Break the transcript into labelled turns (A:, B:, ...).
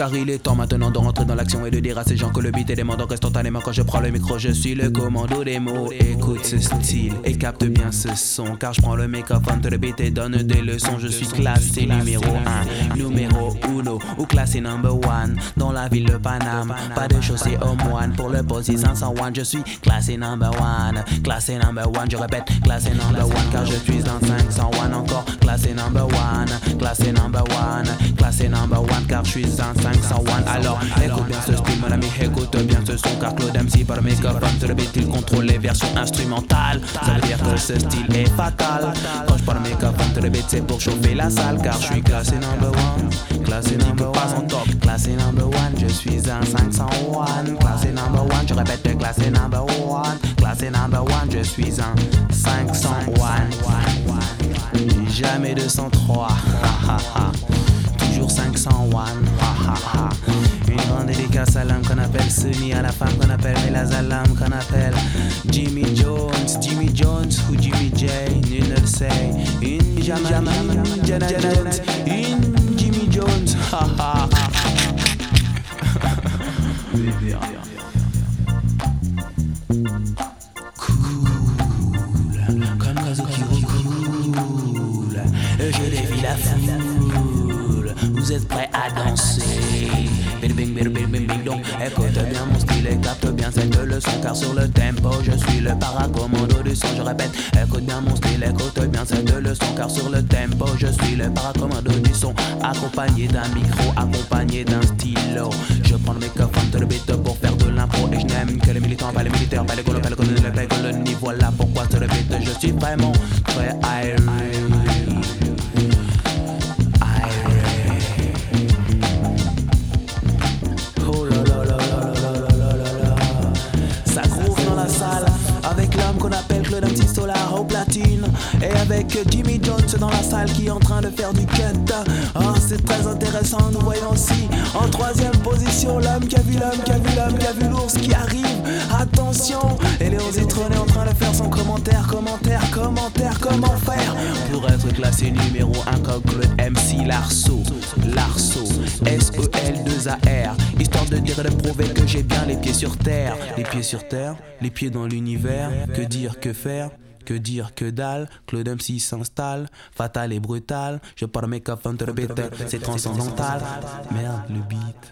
A: Car il est temps maintenant de rentrer dans l'action et de dire à ces gens que le beat est demandant instantanément. Quand je prends le micro, je suis le commando des mots. Écoute ce style et capte bien ce son, car je prends le microphone de le beat et donne des leçons. Je suis classé numéro 1, numéro 1 ou classé number 1 dans la ville de Paname. Pas de chaussée au moine pour le poste 501. Je suis classé number 1, classé number 1. Je répète, classé number 1 car je suis dans 501 encore. Classé number 1, classé number 1, classé number 1 car je suis dans 501. Alors écoute bien ce style mon ami, écoute bien ce son, car Claude MC par microphone sur le beat il contrôle les versions instrumentales. Ça veut dire que ce style est fatal. Quand je parle microphone sur le beat c'est pour chauffer la salle, car je suis classé number 1, classé number 1, pas en top. Classé number 1, je suis un 501. Classé number 1, je répète, classé number 1, classé number 1, je suis un 501. Jamais 203, toujours 501. Une grande dédicace à l'homme qu'on appelle Sunny, à la femme qu'on appelle Melazalam, qu'on appelle Jimmy Jones ou Jimmy J, nul ne le sait. Une Janet Jones, une Jimmy Jones, cool, comme l'oiseau qui recoule, je défie la foule. Vous êtes prêts à danser? Bing bing bing bing bing bing donc écoute bien mon style et capte bien cette leçon, car sur le tempo je suis le paracommando du son. Je répète, écoute bien mon style, écoute bien cette leçon, car sur le tempo je suis le paracommando du son. Accompagné d'un micro, accompagné d'un stylo, je prends le microphone de le beat pour faire de l'impro. Et je n'aime que les militants, pas les militaires, pas les colons, pas les colons, pas les colonies. Voilà pourquoi sur le beat je suis vraiment très avec l'homme qu'on appelle Claude MC Solar au platine, et avec Jimmy Jones dans la salle qui est en train de faire du cut. Oh, c'est très intéressant. Nous voyons aussi en troisième position l'homme qui a vu l'ours qui arrive. Attention, et Léon Zitron est en train de faire son commentaire. Comment faire pour être classé numéro 1 comme Claude MC Larceau, SEL2AR, histoire de dire et de prouver que j'ai bien les pieds sur terre. Les pieds sur terre, les pieds dans l'univers. Que dire, que faire, que dire, que dalle. Claude MC s'installe, fatal et brutal. Je parle mes coffres, c'est transcendantal. Merde, le beat.